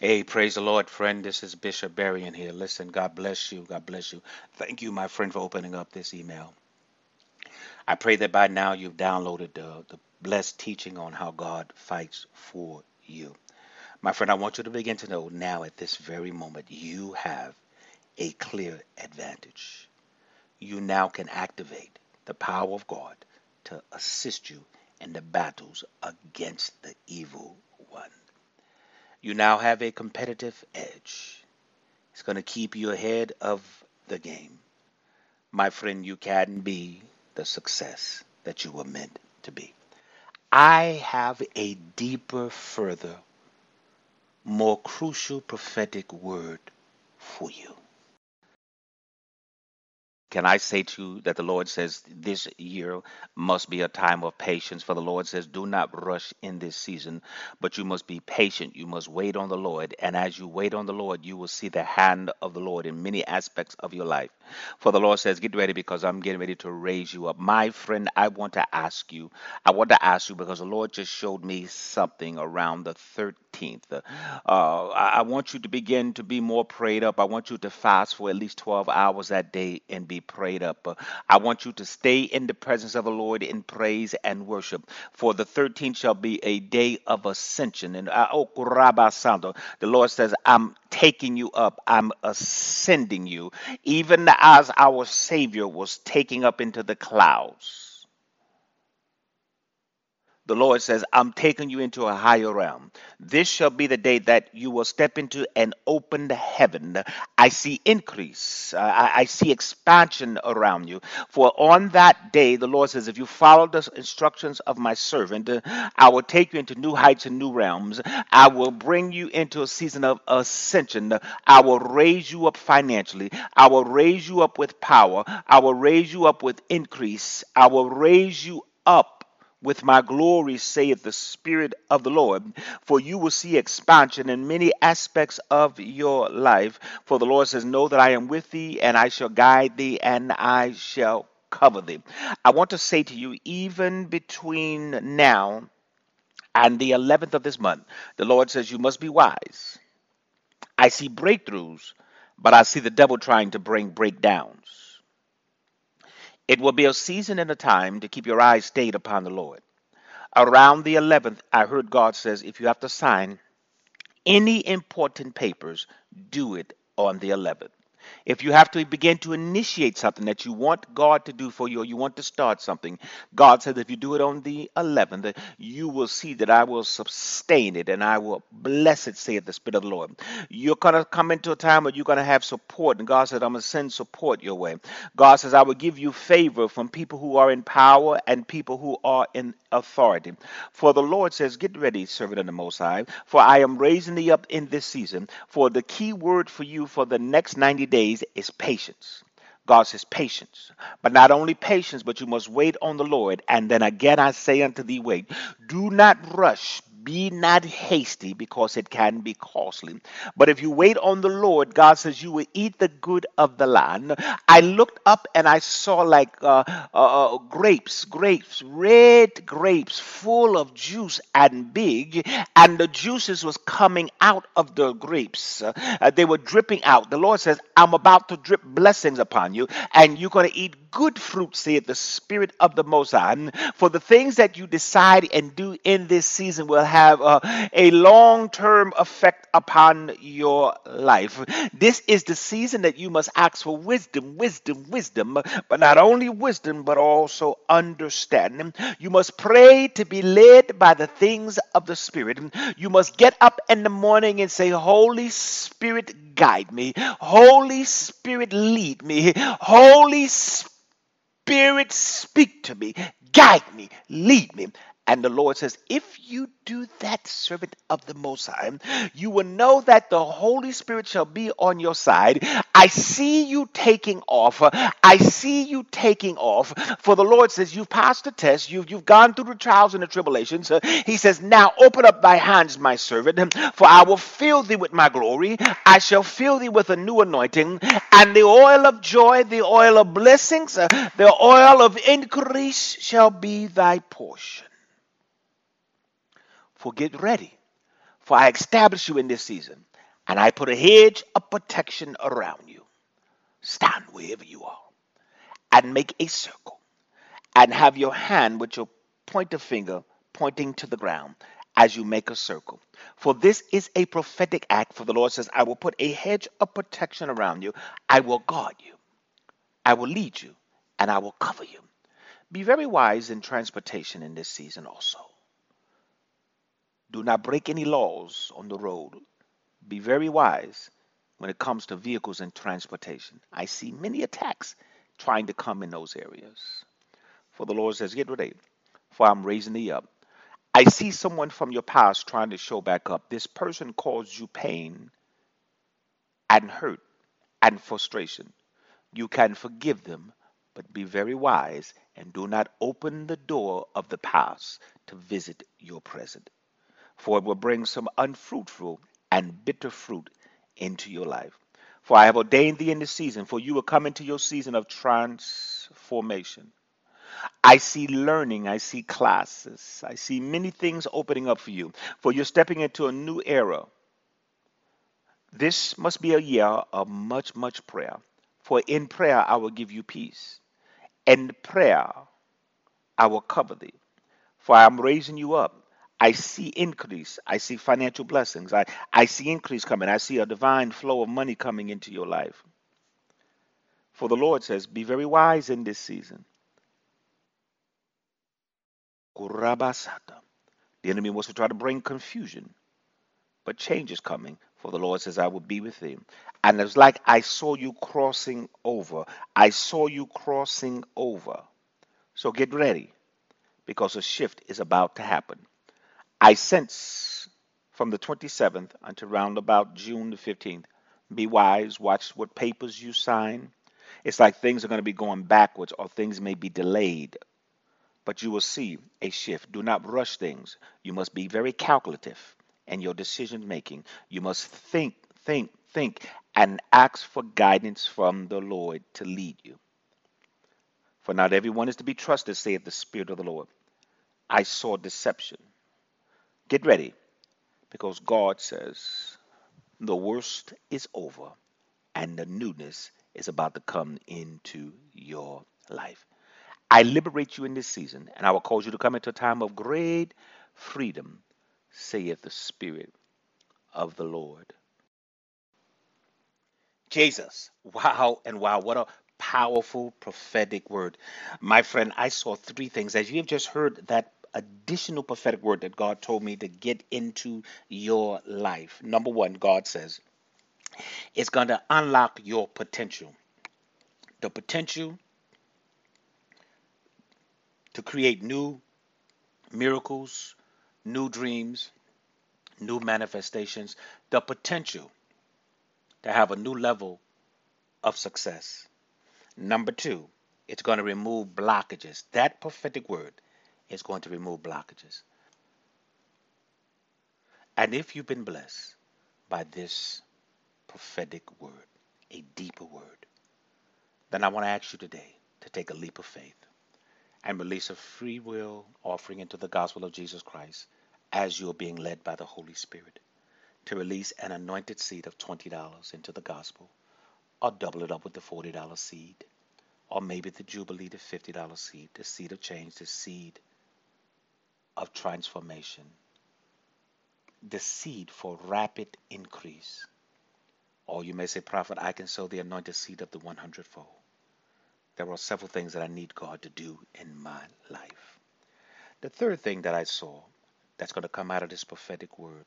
Hey, praise the Lord, friend. This is Bishop Berrien here. Listen, God bless you. God bless you. Thank you, my friend, for opening up this email. I pray that by now you've downloaded the blessed teaching on how God fights for you. My friend, I want you to begin to know now at this very moment you have a clear advantage. You now can activate the power of God to assist you in the battles against the evil one. You now have a competitive edge. It's going to keep you ahead of the game. My friend, you can be the success that you were meant to be. I have a deeper, further, more crucial prophetic word for you. Can I say to you that the Lord says this year must be a time of patience? For the Lord says, do not rush in this season, but you must be patient. You must wait on the Lord. And as you wait on the Lord, you will see the hand of the Lord in many aspects of your life. For the Lord says, get ready because I'm getting ready to raise you up. My friend, I want to ask you because the Lord just showed me something around the 13th. I want you to begin to be more prayed up. I want you to fast for at least 12 hours that day and be prayed up. I want you to stay in the presence of the Lord in praise and worship. For the 13th shall be a day of ascension. And the Lord says, I'm taking you up. I'm ascending you, even as our Savior was taking up into the clouds. The Lord says, I'm taking you into a higher realm. This shall be the day that you will step into an opened heaven. I see increase. I see expansion around you. For on that day, the Lord says, if you follow the instructions of my servant, I will take you into new heights and new realms. I will bring you into a season of ascension. I will raise you up financially. I will raise you up with power. I will raise you up with increase. I will raise you up with my glory, saith the Spirit of the Lord. For you will see expansion in many aspects of your life. For the Lord says, know that I am with thee, and I shall guide thee, and I shall cover thee. I want to say to you, even between now and the 11th of this month, the Lord says, you must be wise. I see breakthroughs, but I see the devil trying to bring breakdowns. It will be a season and a time to keep your eyes stayed upon the Lord. Around the 11th, I heard God says, if you have to sign any important papers, do it on the 11th. If you have to begin to initiate something that you want God to do for you or you want to start something, God says if you do it on the 11th, you will see that I will sustain it and I will bless it, saith the Spirit of the Lord. You're going to come into a time where you're going to have support, and God says, I'm going to send support your way. God says, I will give you favor from people who are in power and people who are in authority. For the Lord says, get ready, servant of the Most High, for I am raising thee up in this season. For the key word for you for the next 90 days is patience. God says patience, but not only patience, but you must wait on the Lord. And then again I say unto thee, wait. Do not rush. Be not hasty, because it can be costly. But if you wait on the Lord, God says you will eat the good of the land. I looked up and I saw like grapes, red grapes full of juice and big, and the juices was coming out of the grapes. They were dripping out. The Lord says, I'm about to drip blessings upon you, and you're going to eat good fruit, saith the Spirit of the Most High. For the things that you decide and do in this season will have a long term effect upon your life. This is the season that you must ask for wisdom, wisdom, wisdom, but not only wisdom, but also understanding. You must pray to be led by the things of the Spirit. You must get up in the morning and say, Holy Spirit, guide me. Holy Spirit, lead me. Holy Spirit, speak to me, guide me, lead me. And the Lord says, if you do that, servant of the Most High, you will know that the Holy Spirit shall be on your side. I see you taking off. I see you taking off. For the Lord says, you've passed the test. You've gone through the trials and the tribulations. He says, now open up thy hands, my servant, for I will fill thee with my glory. I shall fill thee with a new anointing, and the oil of joy, the oil of blessings, the oil of increase shall be thy portion. For get ready, for I establish you in this season. And I put a hedge of protection around you. Stand wherever you are and make a circle and have your hand with your pointer finger pointing to the ground as you make a circle. For this is a prophetic act. For the Lord says, I will put a hedge of protection around you. I will guard you. I will lead you and I will cover you. Be very wise in transportation in this season also. Do not break any laws on the road. Be very wise when it comes to vehicles and transportation. I see many attacks trying to come in those areas. For the Lord says, get ready, for I'm raising thee up. I see someone from your past trying to show back up. This person caused you pain and hurt and frustration. You can forgive them, but be very wise and do not open the door of the past to visit your present, for it will bring some unfruitful and bitter fruit into your life. For I have ordained thee in this season, for you will come into your season of transformation. I see learning, I see classes, I see many things opening up for you, for you're stepping into a new era. This must be a year of much, much prayer. For in prayer I will give you peace. In prayer I will cover thee. For I am raising you up. I see increase. I see financial blessings. I see increase coming. I see a divine flow of money coming into your life. For the Lord says, be very wise in this season. Kurabasata. The enemy wants to try to bring confusion, but change is coming. For the Lord says, I will be with thee. And it's like I saw you crossing over. I saw you crossing over. So get ready because a shift is about to happen. I sense from the 27th until around about June the 15th, be wise, watch what papers you sign. It's like things are going to be going backwards or things may be delayed, but you will see a shift. Do not rush things. You must be very calculative in your decision making. You must think, and ask for guidance from the Lord to lead you. For not everyone is to be trusted, saith the Spirit of the Lord. I saw deception. Get ready, because God says the worst is over and the newness is about to come into your life. I liberate you in this season, and I will cause you to come into a time of great freedom, saith the Spirit of the Lord. Jesus. Wow and wow. What a powerful prophetic word. My friend, I saw three things. As you have just heard that additional prophetic word that God told me to get into your life. Number one, God says it's going to unlock your potential. The potential to create new miracles, new dreams, new manifestations, the potential to have a new level of success. Number two, it's going to remove blockages. That prophetic word is going to remove blockages. And if you've been blessed by this prophetic word, a deeper word, then I want to ask you today to take a leap of faith and release a free will offering into the gospel of Jesus Christ as you're being led by the Holy Spirit to release an anointed seed of $20 into the gospel, or double it up with the $40 seed, or maybe the Jubilee, the $50 seed, the seed of change, the seed of transformation, the seed for rapid increase. Or you may say, Prophet, I can sow the anointed seed of the 100-fold. There are several things that I need God to do in my life. The third thing that I saw that's going to come out of this prophetic word,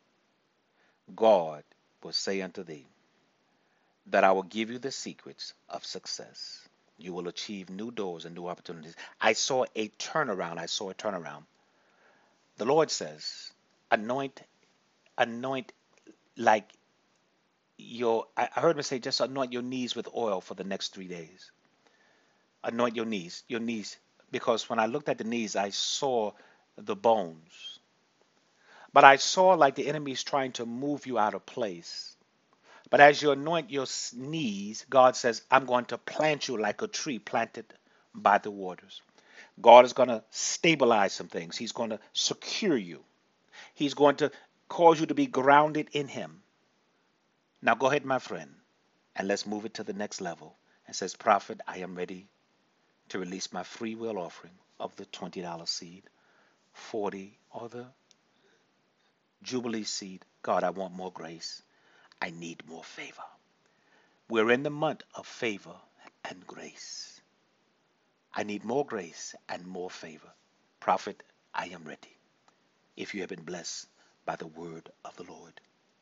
God will say unto thee that I will give you the secrets of success. You will achieve new doors and new opportunities. I saw a turnaround. I saw a turnaround. The Lord says, anoint like I heard him say, just anoint your knees with oil for the next 3 days. Anoint your knees, because when I looked at the knees, I saw the bones. But I saw like the enemy is trying to move you out of place. But as you anoint your knees, God says, I'm going to plant you like a tree planted by the waters. God is going to stabilize some things. He's going to secure you. He's going to cause you to be grounded in Him. Now go ahead, my friend, and let's move it to the next level. And says, Prophet, I am ready to release my free will offering of the $20 seed, 40 or the Jubilee seed. God, I want more grace. I need more favor. We're in the month of favor and grace. I need more grace and more favor. Prophet, I am ready. If you have been blessed by the word of the Lord.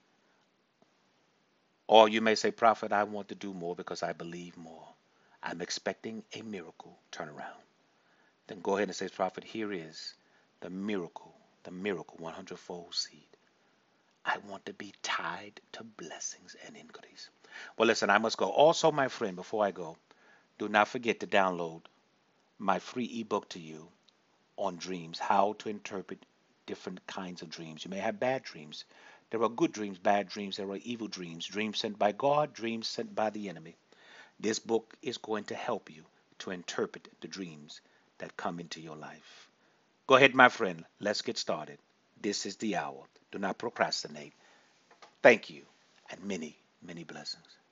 Or you may say, Prophet, I want to do more because I believe more. I'm expecting a miracle turnaround. Then go ahead and say, Prophet, here is the miracle 100-fold seed. I want to be tied to blessings and increase. Well, listen, I must go. Also, my friend, before I go, do not forget to download my free ebook to you on dreams, how to interpret different kinds of dreams. You may have bad dreams. There are good dreams, bad dreams. There are evil dreams, dreams sent by God, dreams sent by the enemy. This book is going to help you to interpret the dreams that come into your life. Go ahead, my friend. Let's get started. This is the hour. Do not procrastinate. Thank you, and many, many blessings.